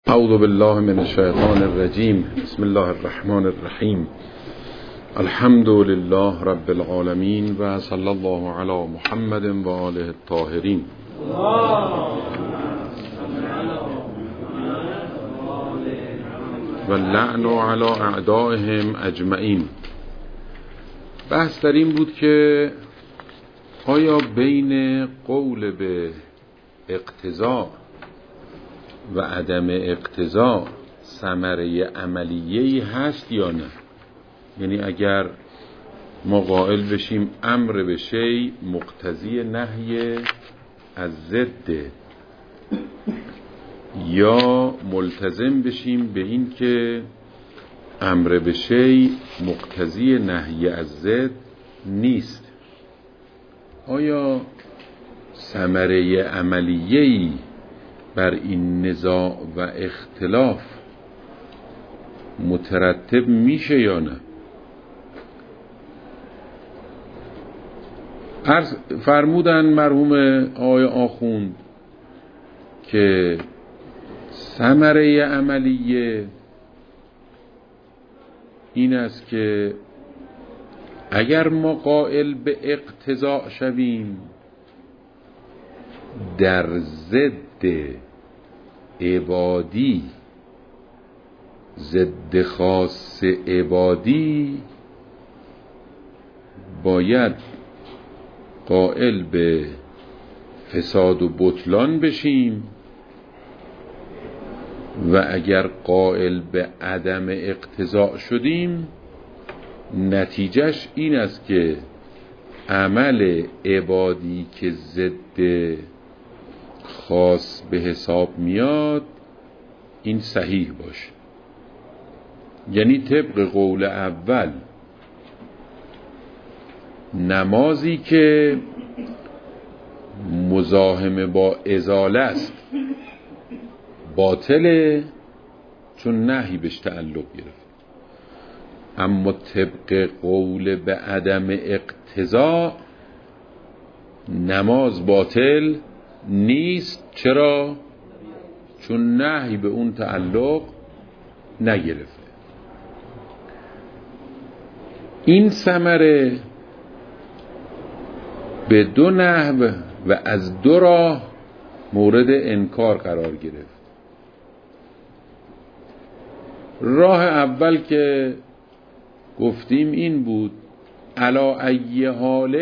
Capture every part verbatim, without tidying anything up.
اعوذ بالله من الشیطان الرجیم. بسم الله الرحمن الرحیم. الحمد لله رب العالمین و صلی الله علی محمد و آله الطاهرین. و لعن علی اعدائهم اجمعین. بحث در این بود که آیا بین قول به اقتضا و عدم اقتضا ثمره عملیه‌ای هست یا نه؟ یعنی اگر ما قائل بشیم امر به شی مقتضی نهی از ضد، یا ملتزم بشیم به این که امر به شی مقتضی نهی از ضد نیست، آیا ثمره عملیه‌ای بر این نزاع و اختلاف مترتب میشه یا نه؟ عرض فرمودن مرحوم آقای آخوند که ثمره عملیه این است که اگر ما قائل به اقتضاء شویم در ضد عبادی، ضد خاص عبادی، باید قائل به فساد و بطلان بشیم، و اگر قائل به عدم اقتضاء شدیم نتیجهش این است که عمل عبادی که ضد خاص به حساب میاد این صحیح باشه. یعنی طبق قول اول نمازی که مزاحم با ازاله است باطله، چون نهی بهش تعلق گرفت. اما طبق قول به عدم اقتضاء نماز باطل نیست. چرا؟ چون نهی به اون تعلق نگرفته. این ثمره به دو نحو و از دو راه مورد انکار قرار گرفت. راه اول که گفتیم این بود علی ای حال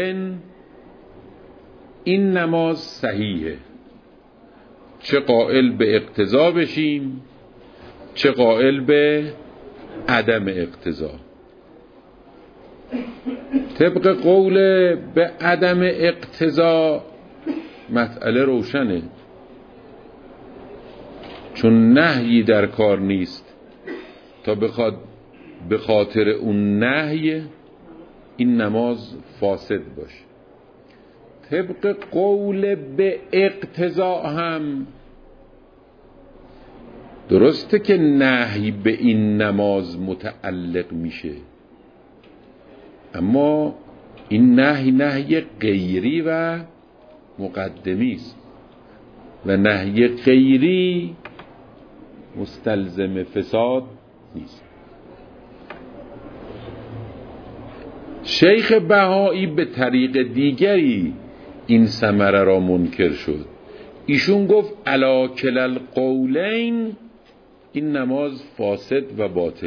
این نماز صحیحه، چه قائل به اقتضا بشیم چه قائل به عدم اقتضا. طبق قول به عدم اقتضا مسئله روشنه، چون نهی در کار نیست تا بخواد به خاطر اون نهی این نماز فاسد باشه. طبق قول به اقتضا هم درسته که نهی به این نماز متعلق میشه، اما این نهی نهی غیری و مقدمی است و نهی غیری مستلزم فساد نیست. شیخ بهایی به طریق دیگری این ثمره را منکر شد. ایشون گفت علی کلا القولین این نماز فاسد و باطله،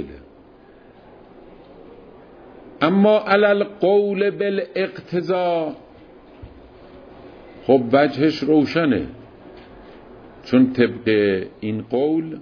اما علی القول بالاقتضاء خب وجهش روشنه، چون طبق این قول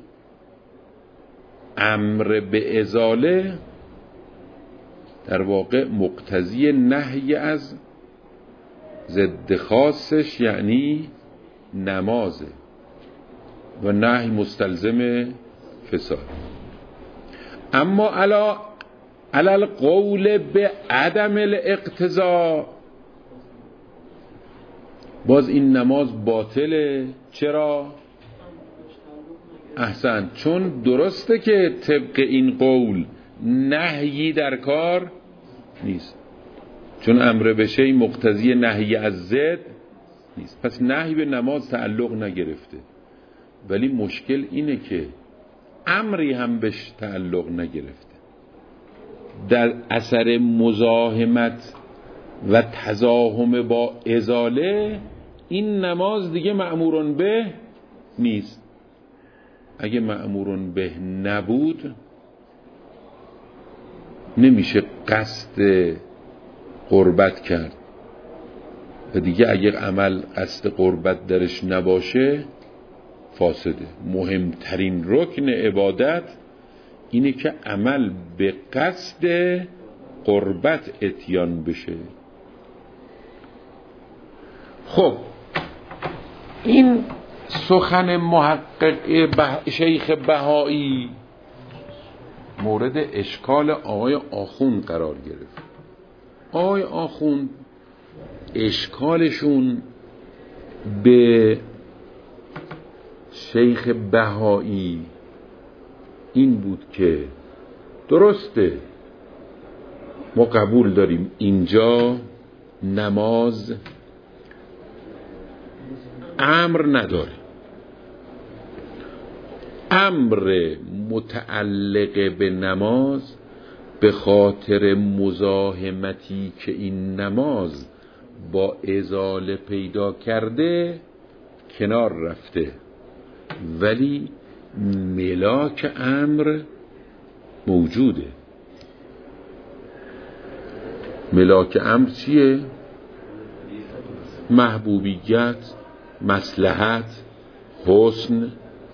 امر به ازاله در واقع مقتضی نهی از ضد خاصش یعنی نمازه و نهی مستلزم فساد. اما علی علی القول به عدم الاقتضاء باز این نماز باطله. چرا؟ احسن، چون درسته که طبق این قول نهیی در کار نیست، چون امر به شی مقتضی نهی از ضد نیست، پس نهی به نماز تعلق نگرفته. ولی مشکل اینه که امری هم بهش تعلق نگرفته. در اثر مزاحمت و تزاحم با ازاله این نماز دیگه مأمورن به نیست. اگه مأمورن به نبود نمیشه قصد قربت کرد و دیگه اگه عمل قصد قربت درش نباشه فاسده. مهمترین رکن عبادت اینه که عمل به قصد قربت اتیان بشه. خب این سخن محقق به شیخ بهایی مورد اشکال آقای آخوند قرار گرفت. آقای آخوند اشکالشون به شیخ بهایی این بود که درسته ما قبول داریم اینجا نماز امر نداره، امر متعلق به نماز به خاطر مزاحمتی که این نماز با ازاله پیدا کرده کنار رفته، ولی ملاک امر موجوده. ملاک امر چیه؟ محبوبیت، مصلحت، حسن،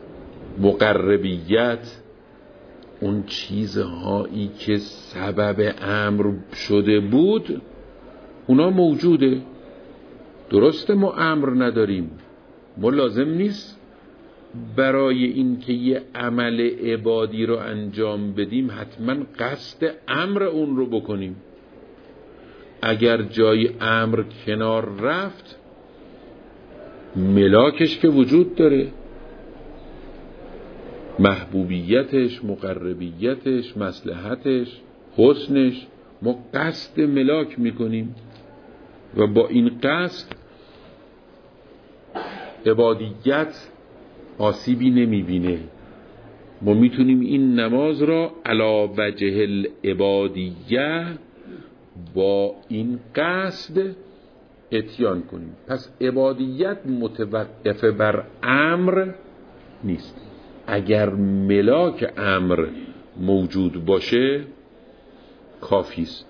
مقربیت، اون چیزهایی که سبب امر شده بود اونا موجوده. درسته ما امر نداریم، ما لازم نیست برای این که یه عمل عبادی رو انجام بدیم حتما قصد امر اون رو بکنیم. اگر جای امر کنار رفت ملاکش که وجود داره، محبوبیتش، مقربیتش، مصلحتش، حسنش، ما قصد ملاک میکنیم و با این قصد عبادیت آسیبی نمیبینه. ما میتونیم این نماز را علی وجه العبادیه با این قصد اتیان کنیم. پس عبادیت متوقف بر امر نیست. اگر ملاک امر موجود باشه کافی است.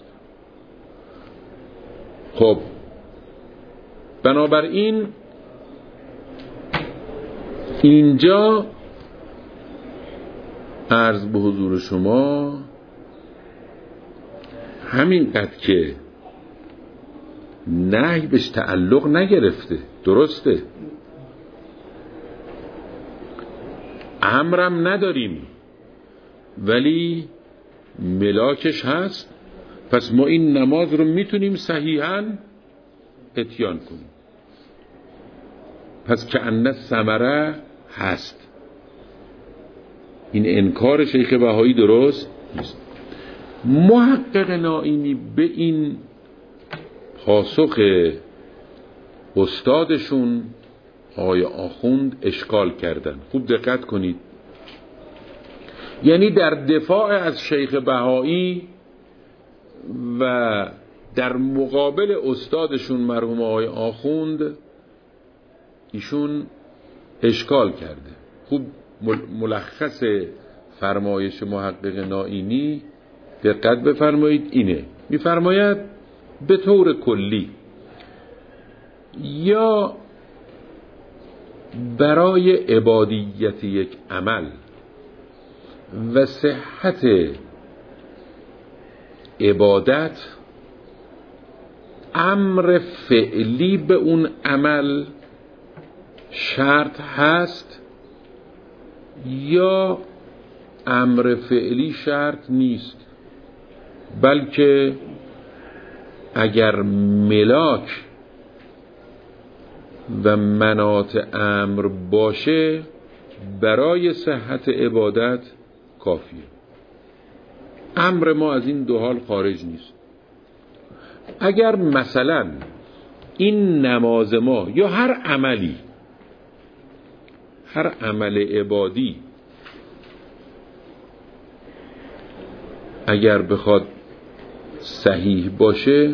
خب بنابراین اینجا عرض به حضور شما همینقدر که نهی بهش تعلق نگرفته، درسته، امرم نداریم ولی ملاکش هست، پس ما این نماز رو میتونیم صحیحاً اتیان کنیم. پس که ان ثمره هست. این انکار شیخ بهایی درست نیست. محقق نائینی به این پاسخ استادشون آقای آخوند اشکال کردن. خوب دقت کنید. یعنی در دفاع از شیخ بهایی و در مقابل استادشون مرحوم آقای آخوند ایشون اشکال کرده. خوب ملخص فرمایش محقق نائینی دقت بفرمایید اینه. میفرماید به طور کلی یا برای عبادیت یک عمل و صحت عبادت امر فعلی به اون عمل شرط هست یا امر فعلی شرط نیست، بلکه اگر ملاک و مناط امر باشه برای صحت عبادت کافیه. امر ما از این دو حال خارج نیست. اگر مثلا این نماز ما یا هر عملی، هر عمل عبادی اگر بخواد صحیح باشه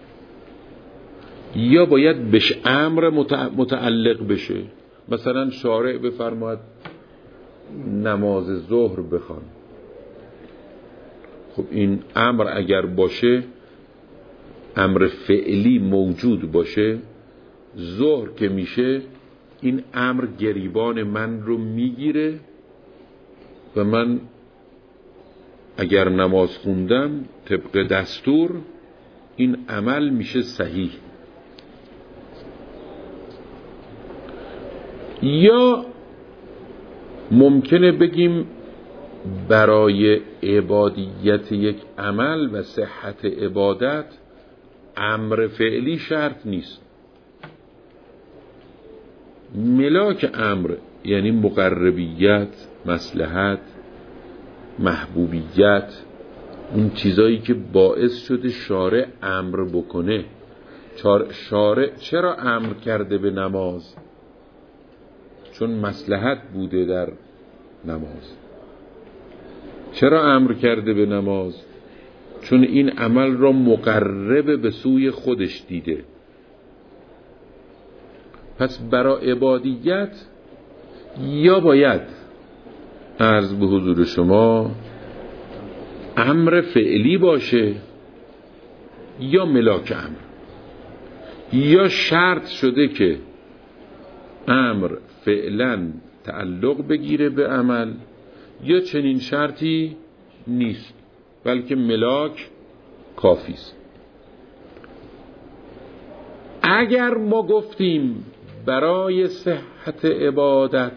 یا باید بهش امر متعلق بشه. مثلا شارع بفرماید نماز ظهر بخوان، خب این امر اگر باشه، امر فعلی موجود باشه، ظهر که میشه این امر گریبان من رو میگیره و من اگر نماز خوندم طبق دستور این عمل میشه صحیح. یا ممکنه بگیم برای عبادیت یک عمل و صحت عبادت امر فعلی شرط نیست. ملاک امر یعنی مقربیت، مصلحت، محبوبیت، اون چیزایی که باعث شده شارع امر بکنه. شارع چرا امر کرده به نماز؟ چون مصلحت بوده در نماز. چرا امر کرده به نماز؟ چون این عمل را مقرب به سوی خودش دیده. پس برای عبادیت یا باید عرض به حضور شما امر فعلی باشه یا ملاک امر، یا شرط شده که امر فعلا تعلق بگیره به عمل، یا چنین شرطی نیست بلکه ملاک کافی است. اگر ما گفتیم برای صحت عبادت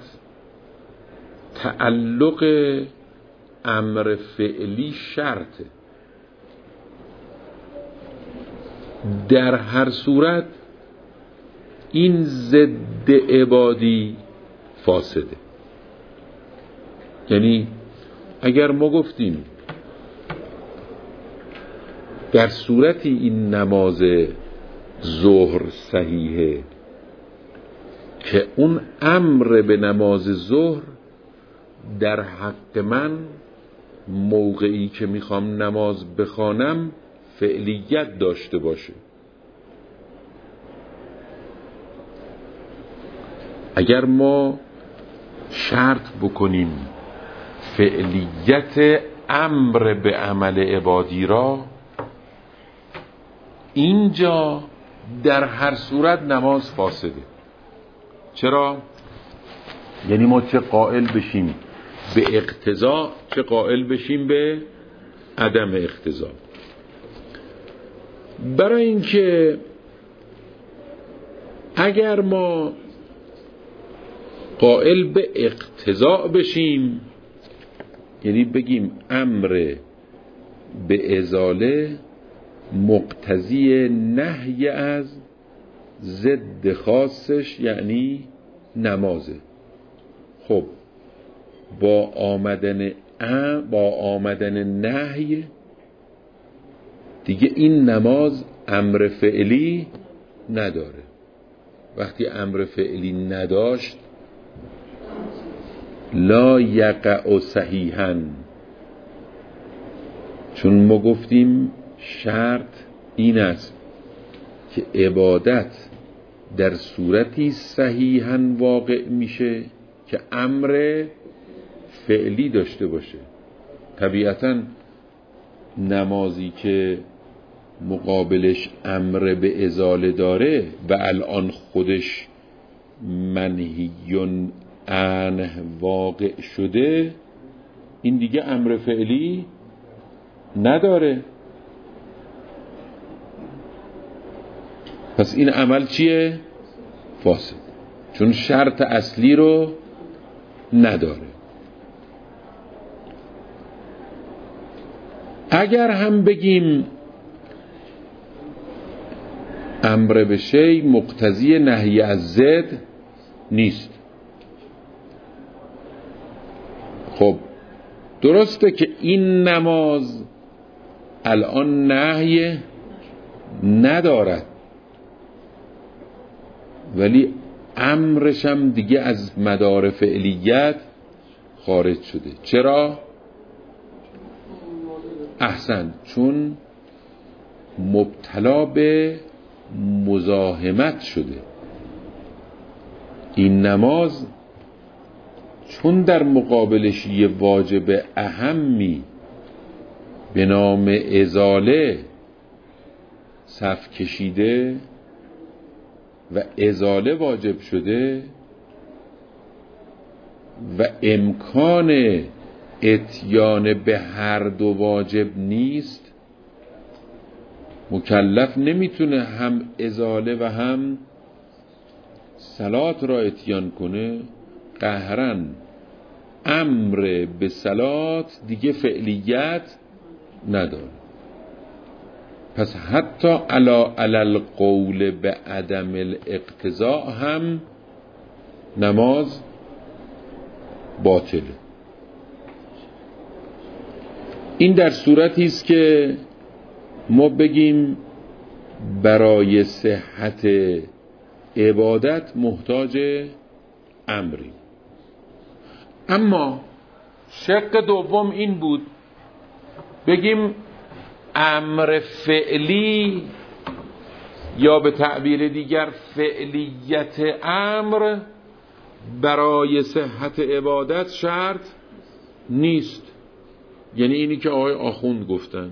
تعلق امر فعلی شرطه، در هر صورت این ضد عبادی فاسده. یعنی اگر ما گفتیم در صورتی این نماز ظهر صحیحه که اون امر به نماز ظهر در حق من موقعی که میخوام نماز بخوانم فعلیت داشته باشه. اگر ما شرط بکنیم فعلیت امر به عمل عبادی را، اینجا در هر صورت نماز فاسده. چرا؟ یعنی ما چه قائل بشیم به اقتضا، چه قائل بشیم به عدم اقتضا. برای اینکه اگر ما قائل به اقتضا بشیم، یعنی بگیم امر به ازاله مقتضی نهی از ضد خاصش یعنی نمازه، خب با آمدن ا با آمدن نهی دیگه این نماز امر فعلی نداره. وقتی امر فعلی نداشت لا یقع صحیحا، چون ما گفتیم شرط این است که عبادت در صورتی صحیحا واقع میشه که امر فعلی داشته باشه. طبیعتا نمازی که مقابلش امر به ازاله داره و الان خودش منهیون عنه واقع شده، این دیگه امر فعلی نداره. پس این عمل چیه؟ فاسد، چون شرط اصلی رو نداره. اگر هم بگیم امر به شی مقتضی نهی از ضد نیست، خب درسته که این نماز الان نهی ندارد، ولی امرش هم دیگه از مدار فعلیت خارج شده. چرا؟ احسن، چون مبتلا به مزاحمت شده. این نماز چون در مقابلش یه واجب اهمی به نام ازاله صف کشیده و ازاله واجب شده و امکان اتیان به هر دو واجب نیست، مکلف نمیتونه هم ازاله و هم صلات را اتیان کنه. قهرن امر به صلات دیگه فعلیت نداره. پس حتی علا علی القول به عدم الاقتضاء هم نماز باطله. این در صورتی است که ما بگیم برای صحت عبادت محتاج امری. اما شق دوم این بود بگیم امر فعلی یا به تعبیر دیگر فعلیت امر برای صحت عبادت شرط نیست. یعنی اینی که آقای آخوند گفتن.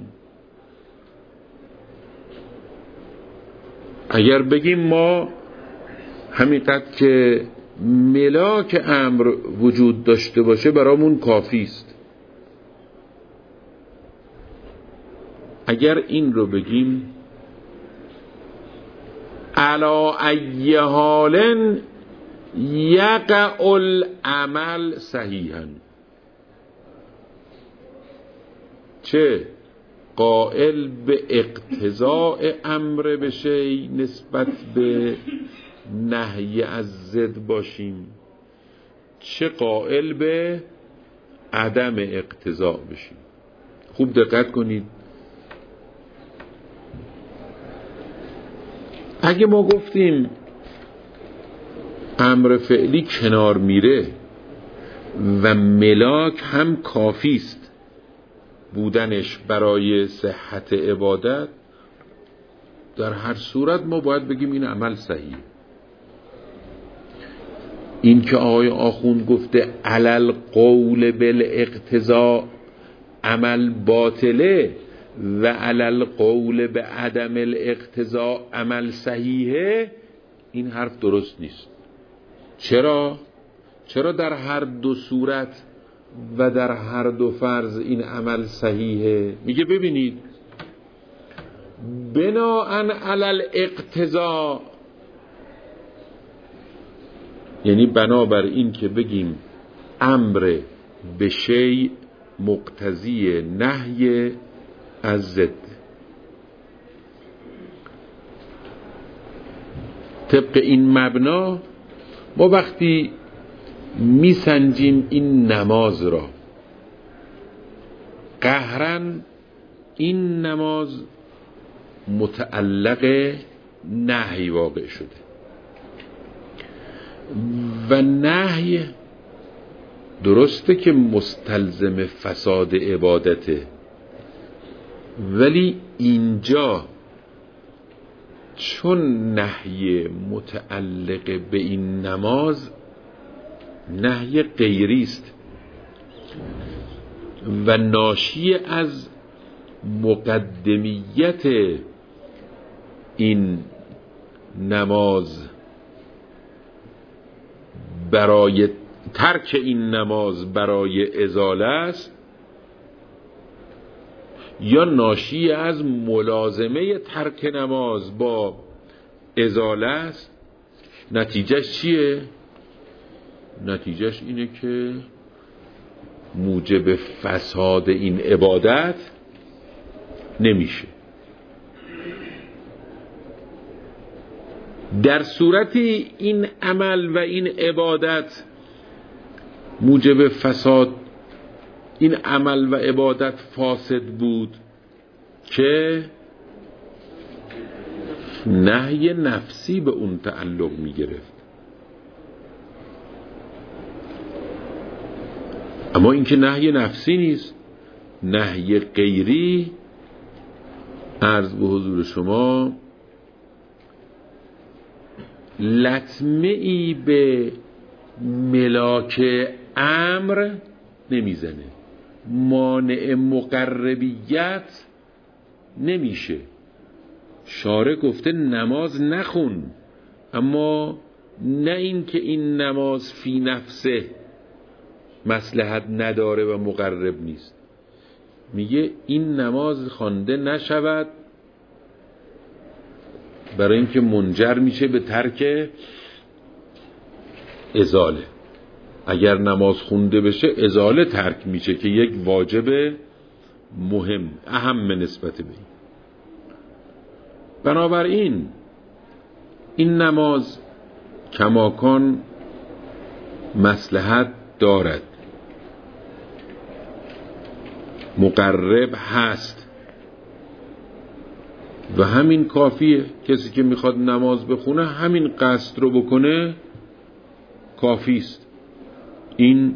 اگر بگیم ما همینقدر که ملاک امر وجود داشته باشه برامون کافی است. اگر این رو بگیم علا ای حال یقع العمل صحیحا، چه قائل به اقتضاء امر به شی نسبت به نهی از ضد باشیم، چه قائل به عدم اقتضاء بشیم. خوب دقت کنید. اگه ما گفتیم امر فعلی کنار میره و ملاک هم کافی است بودنش برای صحت عبادت، در هر صورت ما باید بگیم این عمل صحیح. این که آقای آخوند گفته علل قول بالاقتضاء عمل باطله و علل قول به عدم الاقتضاء عمل صحیحه، این حرف درست نیست. چرا؟ چرا در هر دو صورت و در هر دو فرض این عمل صحیحه؟ میگه ببینید بناءً علی الاقتضاء، یعنی بنابر این که بگیم امر به شیء مقتضی نهی از ضد. طبق این مبنا ما وقتی میسنجیم این نماز را، قهرن این نماز متعلق نهی واقع شده و نهی درسته که مستلزم فساد عبادته، ولی اینجا چون نهی متعلق به این نماز نهی غیری است و ناشی از مقدمیت این نماز برای ترک این نماز برای ازاله است، یا ناشی از ملازمه ترک نماز با ازاله است. نتیجهش چیه؟ نتیجهش اینه که موجب فساد این عبادت نمیشه. در صورتی این عمل و این عبادت موجب فساد این عمل و عبادت فاسد بود که نهی نفسی به اون تعلق می گرفت. اما این که نهی نفسی نیست، نهی غیری عرض به حضور شما لطمه ای به ملاک امر نمیزنه، مانع مقربیت نمیشه. شارع گفته نماز نخون، اما نه این که این نماز فی نفسه مصلحت نداره و مقرب نیست، میگه این نماز خوانده نشود برای اینکه منجر میشه به ترک ازاله. اگر نماز خونده بشه ازاله ترک میشه که یک واجب مهم اهم نسبت به این. بنابراین این نماز کماکان مصلحت دارد، مقرب هست و همین کافیه. کسی که میخواد نماز بخونه همین قصد رو بکنه کافی است. این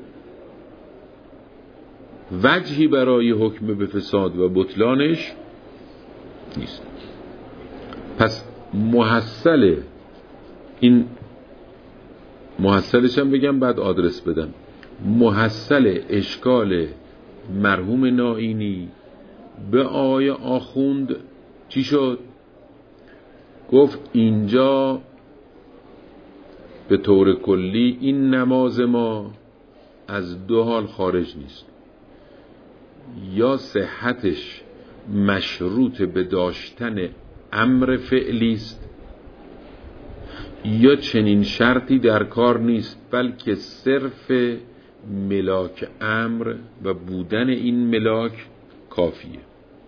وجهی برای حکم به فساد و بطلانش نیست. پس محصل این محصلش هم بگم بعد آدرس بدم. محصل اشکال مرحوم نائینی به آیه آخوند چی شد؟ گفت اینجا به طور کلی این نماز ما از دو حال خارج نیست، یا صحتش مشروط به داشتن امر فعلی است، یا چنین شرطی در کار نیست، بلکه صرف ملاک امر و بودن این ملاک کافیه.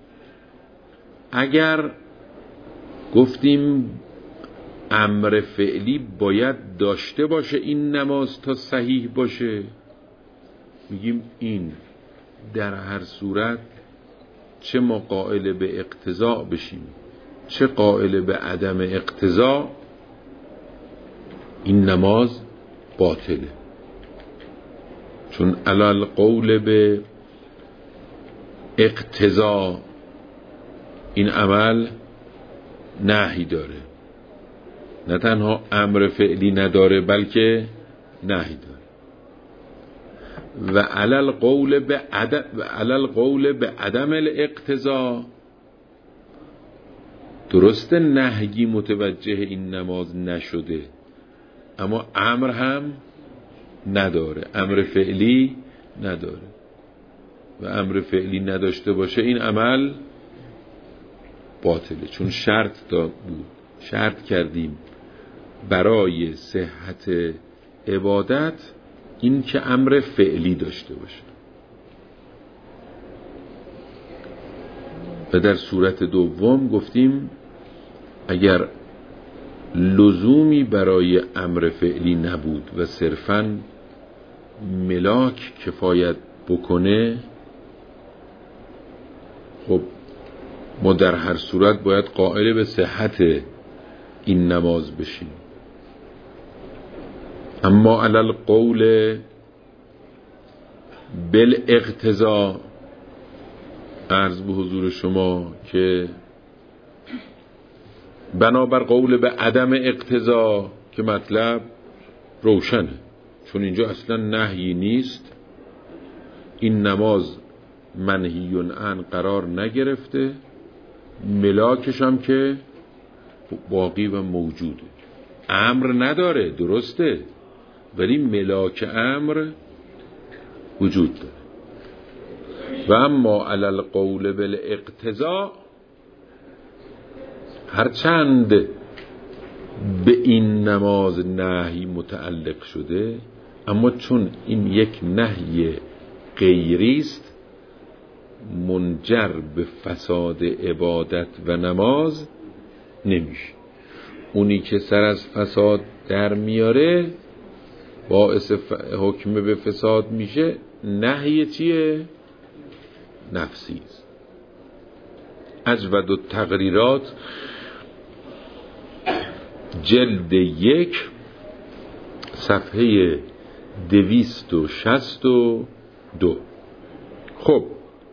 اگر گفتیم امر فعلی باید داشته باشه این نماز تا صحیح باشه، میگیم این در هر صورت چه ما قائل به اقتضا بشیم چه قائل به عدم اقتضا این نماز باطله، چون علال قول به اقتضا این عمل نهی داره، نه تنها امر فعلی نداره بلکه نهی داره. و علل قول به عدم و علل قول به عدم الاقتضا، درسته نهی متوجه این نماز نشده اما امر هم نداره، امر فعلی نداره و امر فعلی نداشته باشه این عمل باطله، چون شرط داد بود، شرط کردیم برای صحت عبادت این که امر فعلی داشته باشه. و در صورت دوم گفتیم اگر لزومی برای امر فعلی نبود و صرفاً ملاک کفایت بکنه، خب ما در هر صورت باید قائل به صحت این نماز بشیم. اما علل قول بالاقتضا عرض به حضور شما که بنابر قول به عدم اقتضا که مطلب روشنه، چون اینجا اصلا نهی نیست، این نماز منهیون عن قرار نگرفته، ملاکش هم که باقی و موجوده، امر نداره درسته ولی ملاک امر وجود داره. و اما علی القول بالاقتضا، هرچند به این نماز نهی متعلق شده اما چون این یک نهی غیری است منجر به فساد عبادت و نماز نمیشه. اونی که سر از فساد در میاره باعث حکم به فساد میشه نهی چیه؟ نفسی است. اجود التقریرات جلد یک صفحه دویست و شست و دو. خب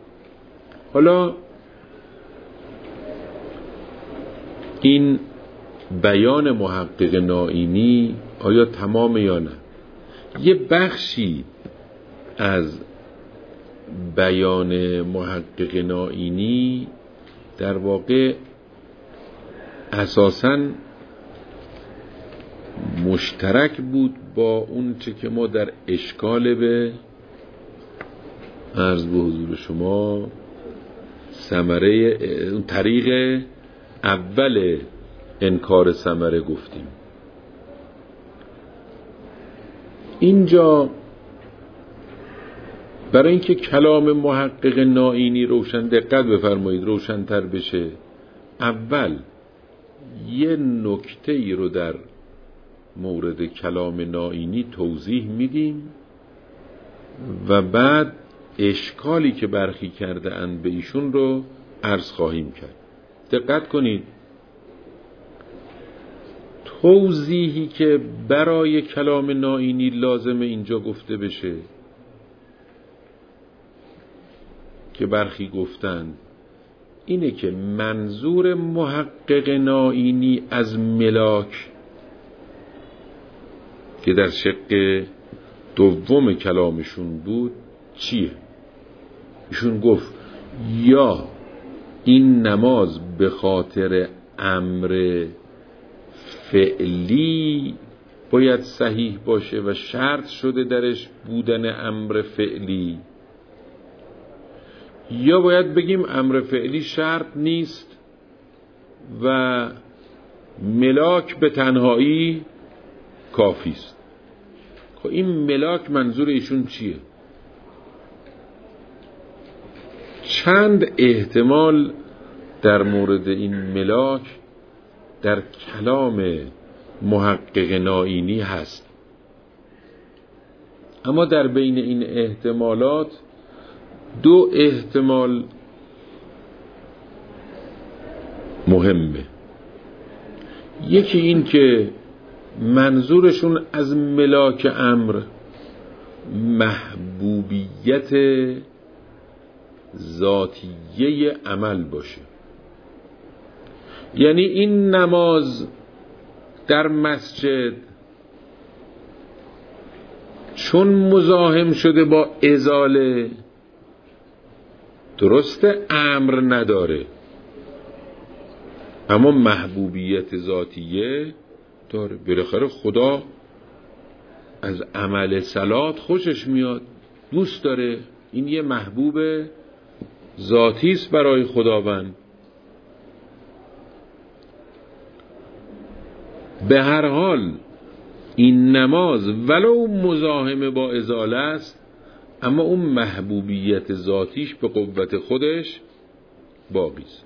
حالا این بیان محقق نائینی آیا تمام یا نه؟ یه بخشی از بیان محقق نائینی در واقع اساساً مشترک بود با اون چه که ما در اشکال به عرض به حضور شما ثمره اون طریق اول انکار ثمره گفتیم. اینجا برای اینکه کلام محقق نائینی روشن، دقت بفرمایید، روشن‌تر بشه، اول یه نکته ای رو در مورد کلام نائینی توضیح میدیم و بعد اشکالی که برخی کرده اند به ایشون رو عرض خواهیم کرد. دقت کنید، توضیحی که برای کلام نائینی لازمه اینجا گفته بشه که برخی گفتند اینه که منظور محقق نائینی از ملاک که در شق دوم کلامشون بود چیه؟ ایشون گفت یا این نماز به خاطر امر فعلی باید صحیح باشه و شرط شده درش بودن امر فعلی، یا باید بگیم امر فعلی شرط نیست و ملاک به تنهایی کافی است. خب این ملاک منظور ایشون چیه؟ چند احتمال در مورد این ملاک در کلام محقق نائینی هست، اما در بین این احتمالات دو احتمال مهمه. یکی این که منظورشون از ملاک امر محبوبیت ذاتیه عمل باشه، یعنی این نماز در مسجد چون مزاحم شده با ازاله درست امر نداره اما محبوبیت ذاتیه داره. بالاخره خدا از عمل صلات خوشش میاد، دوست داره، این یه محبوب ذاتی است برای خداوند. به هر حال این نماز ولو مزاحم با ازاله است اما اون محبوبیت ذاتیش به قوت خودش باقی است.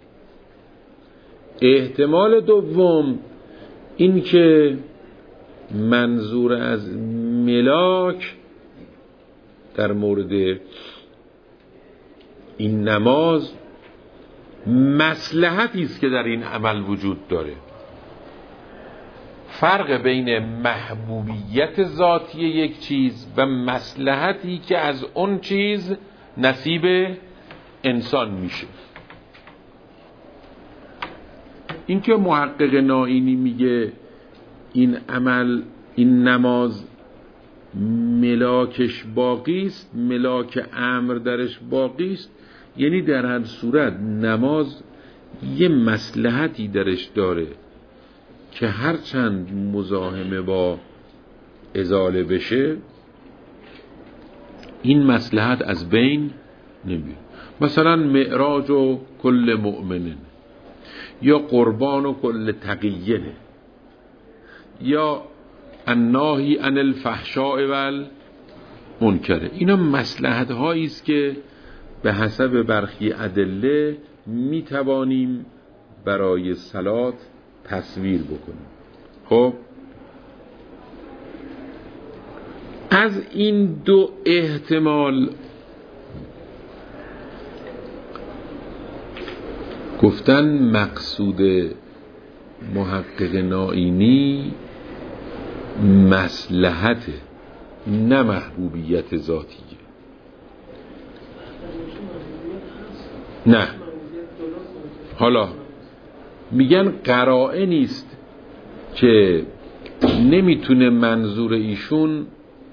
احتمال دوم این که منظور از ملاک در مورد این نماز مصلحتی است که در این عمل وجود داره. فرق بین محبوبیت ذاتی یک چیز و مصلحتی که از اون چیز نصیب انسان میشه. این که محقق نائینی میگه این عمل، این نماز ملاکش باقی است، ملاک امر درش باقی است، یعنی در هر صورت نماز یه مصلحتی درش داره که هرچند مزاحمه با ازاله بشه این مصلحت از بین نمیره. مثلا معراج و کل مؤمنین، یا قربان و کل تقیینه، یا الناهی عن الفحشاء والمنکر. اینا مصلحت هایی است که به حسب برخی ادله می توانیم برای صلات تصویر بکنیم. خب از این دو احتمال گفتن مقصود محقق نائینی مصلحت نه محبوبیت ذاتیه. نه. حالا میگن قرائه نیست که نمیتونه منظور ایشون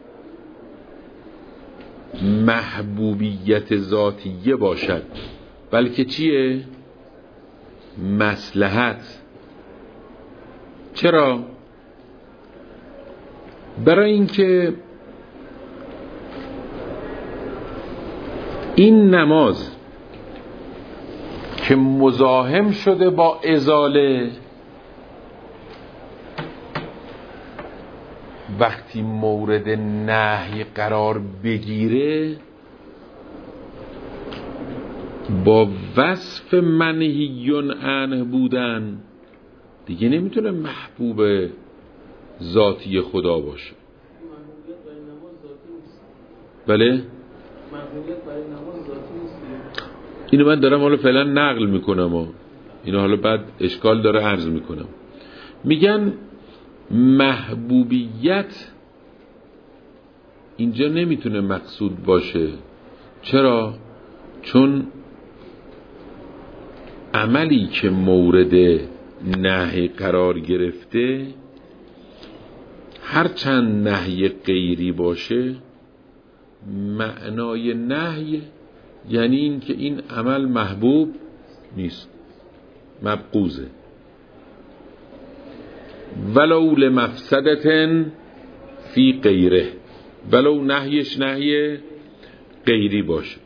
محبوبیت ذاتیه باشد، بلکه چیه؟ مصلحت. چرا؟ برای اینکه این نماز که مزاحم شده با ازاله، وقتی مورد نهی قرار بگیره با وصف منهیون عنه بودن دیگه نمیتونه محبوب ذاتی خدا باشه. بله؟ اینو من دارم حالا فعلا نقل میکنم و اینو حالا بعد اشکال داره عرض میکنم. میگن محبوبیت اینجا نمیتونه مقصود باشه. چرا؟ چون عملی که مورد نهی قرار گرفته هر چند نهی غیری باشه، معنای نهی یعنی این که این عمل محبوب نیست، مبغوضه. ولو لمفسدتن فی غیره، ولو نهیش نهی غیری باشه.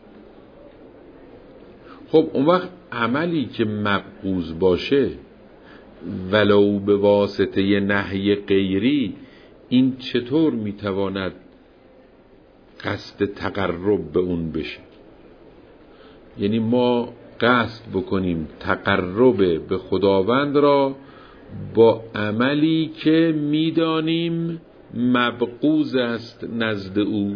خب اون وقت عملی که مبغوض باشه ولو به واسطه نهی غیری، این چطور میتواند قصد تقرب به اون بشه؟ یعنی ما قصد بکنیم تقرب به خداوند را با عملی که میدانیم مبغوض است نزد او،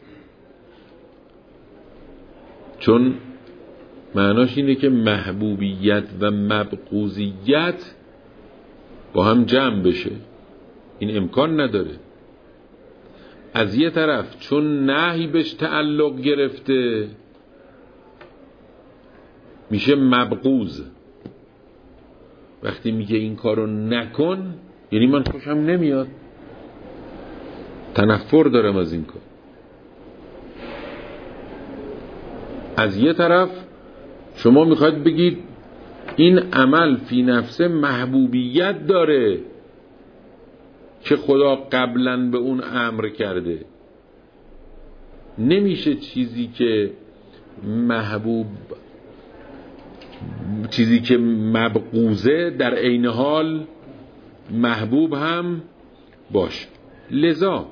چون معناش اینه که محبوبیت و مبغوضیت با هم جمع بشه. این امکان نداره. از یه طرف چون نهی بهش تعلق گرفته میشه مبغوض. وقتی میگه این کارو نکن یعنی من خوشم نمیاد، تنفر دارم از این کار. از یه طرف شما میخواید بگید این عمل فی نفسه محبوبیت داره که خدا قبلا به اون امر کرده. نمیشه چیزی که محبوب، چیزی که مبغوضه در عین حال محبوب هم باشه. لذا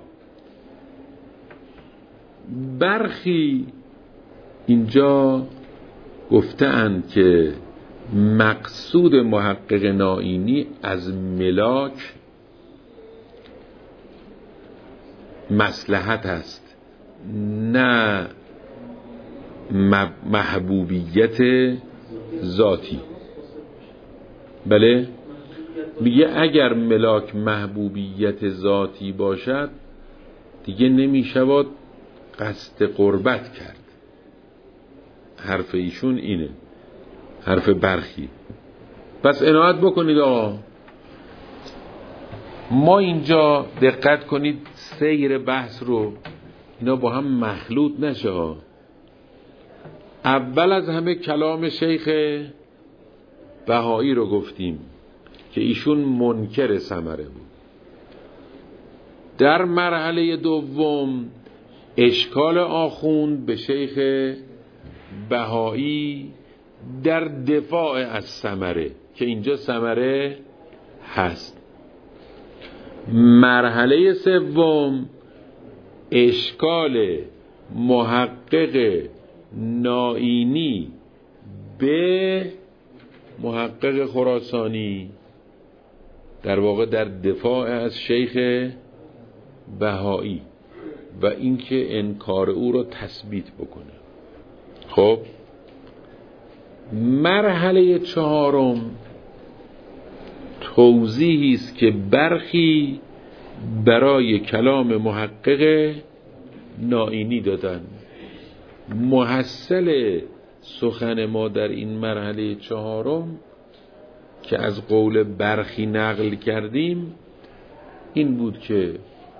برخی اینجا گفتند که مقصود محقق نائینی از ملاک مصلحت است، نه محبوبیت ذاتی. بله؟ میگه اگر ملاک محبوبیت ذاتی باشد دیگه نمیشود قصد قربت کرد. حرف ایشون اینه، حرف برخی. پس عنایت بکنید آقا، ما اینجا دقت کنید سیر بحث رو، اینا با هم مخلوط نشه. اول از همه کلام شیخ بهایی رو گفتیم که ایشون منکر ثمره بود. در مرحله دوم اشکال آخوند به شیخ بهایی در دفاع از ثمره که اینجا ثمره هست. مرحله سوم اشکال محقق نائینی به محقق خراسانی، در واقع در دفاع از شیخ بهایی و اینکه انکار او را تثبیت بکنه. خب مرحله چهارم توضیحی است که برخی برای کلام محقق نائینی دادن. محصل سخن ما در این مرحله چهارم که از قول برخی نقل کردیم این بود که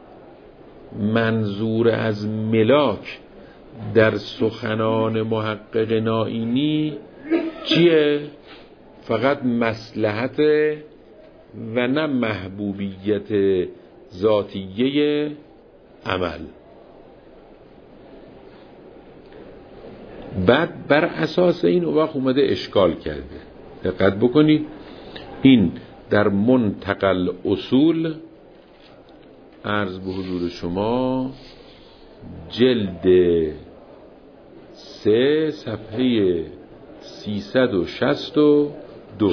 منظور از ملاک در سخنان محقق نائینی چیه؟ فقط مصلحت و نه محبوبیت ذاتیه عمل. بعد بر اساس این وقت اومده اشکال کرده. دقت بکنید این در منتقل اصول عرض به حضور شما جلد سه صفحه سیصد و شصت و دو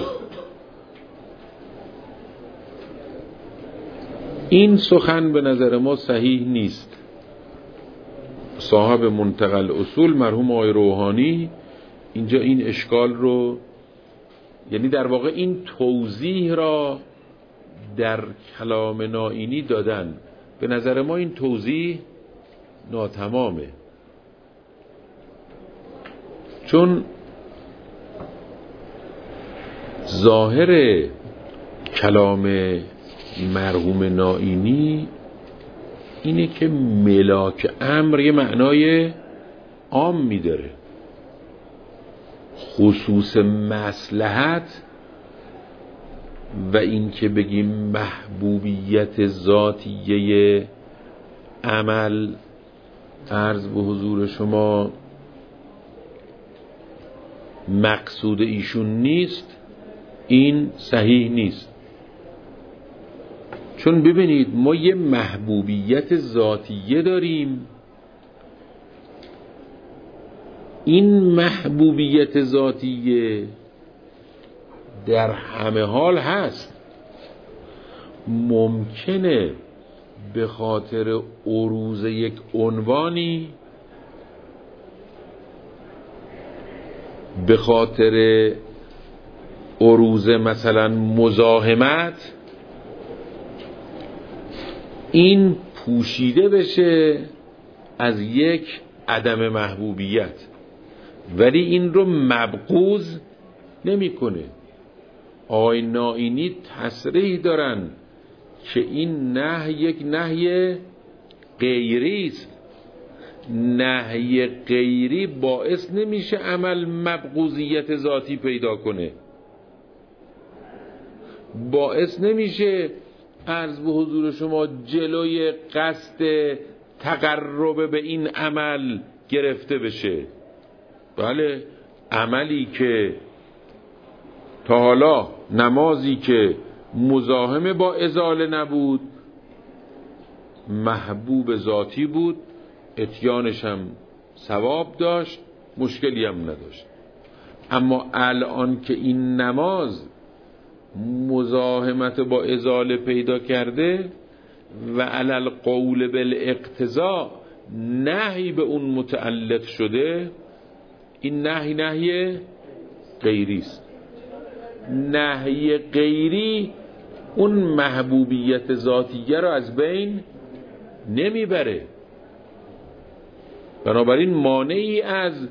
این سخن به نظر ما صحیح نیست. صاحب منتقل اصول مرحوم آقای روحانی اینجا این اشکال رو، یعنی در واقع این توضیح را در کلام نائینی دادن. به نظر ما این توضیح ناتمامه، چون ظاهر کلام مرحوم نائینی اینه که ملاک امر یه معنای عام میداره، خصوص مصلحت و این که بگیم محبوبیت ذاتیه عمل عرض به حضور شما مقصود ایشون نیست، این صحیح نیست. چون ببینید ما یه محبوبیت ذاتیه داریم، این محبوبیت ذاتیه در همه حال هست. ممکنه به خاطر عروض یک عنوانی، به خاطر عروض مثلا مزاحمت، این پوشیده بشه از یک عدم محبوبیت، ولی این رو مبغوض نمی کنه. آقای نائینی تصریح دارن که این نهی یک نهی غیری است. نهی غیری باعث نمیشه عمل مبغوضیت ذاتی پیدا کنه، باعث نمیشه عرض به حضور شما جلوی قصد تقرب به این عمل گرفته بشه. بله، عملی که تا حالا نمازی که مزاحم با ازاله نبود، محبوب ذاتی بود، اتیانش هم ثواب داشت، مشکلی هم نداشت. اما الان که این نماز مزاحمت با ازاله پیدا کرده و علل قول بالاقتضاء نهی به اون متعلق شده، این نهی نهی غیری است. نهی غیری اون محبوبیت ذاتیه رو از بین نمیبره، بنابراین مانعی از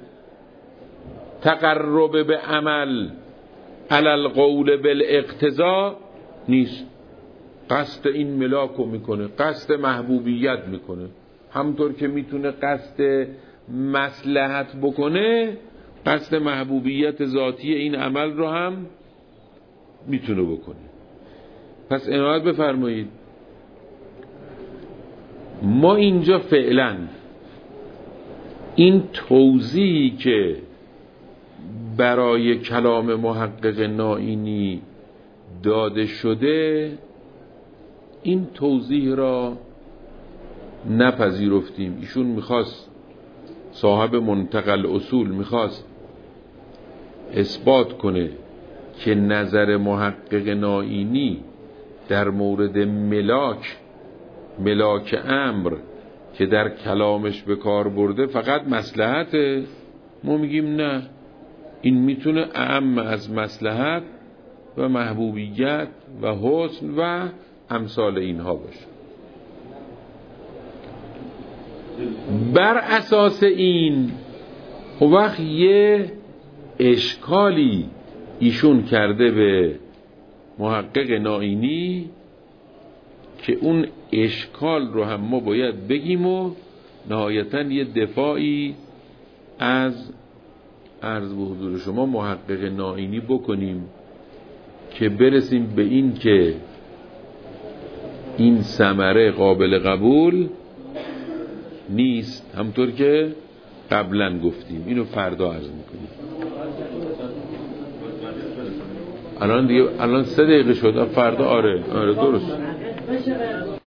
تقرب به عمل علل قول بالاقتضاء نیست. قصد این ملاکو میکنه، قصد محبوبیت میکنه، همطور که میتونه قصد مصلحت بکنه، قصد محبوبیت ذاتی این عمل رو هم میتونه بکنه. پس عنایت بفرمایید، ما اینجا فعلا این توضیحی که برای کلام محقق نائینی داده شده، این توضیح را نپذیرفتیم. ایشون میخواست، صاحب منتقل اصول میخواست اثبات کنه که نظر محقق نائینی در مورد ملاک ملاک امر که در کلامش به کار برده فقط مصلحته. ما میگیم نه، این میتونه اعم از مصلحت و محبوبیت و حسن و امثال اینها باشه. بر اساس این وقت یه اشکالی ایشون کرده به محقق نائینی که اون اشکال رو هم ما باید بگیم و نهایتاً یه دفاعی از عرض به حضور شما محقق نائینی بکنیم که برسیم به این که این ثمره قابل قبول نیست، همطور که قبلا گفتیم. اینو فردا عرض میکنیم. الان دیگه الان سه دقیقه شد. فردا آره آره درست.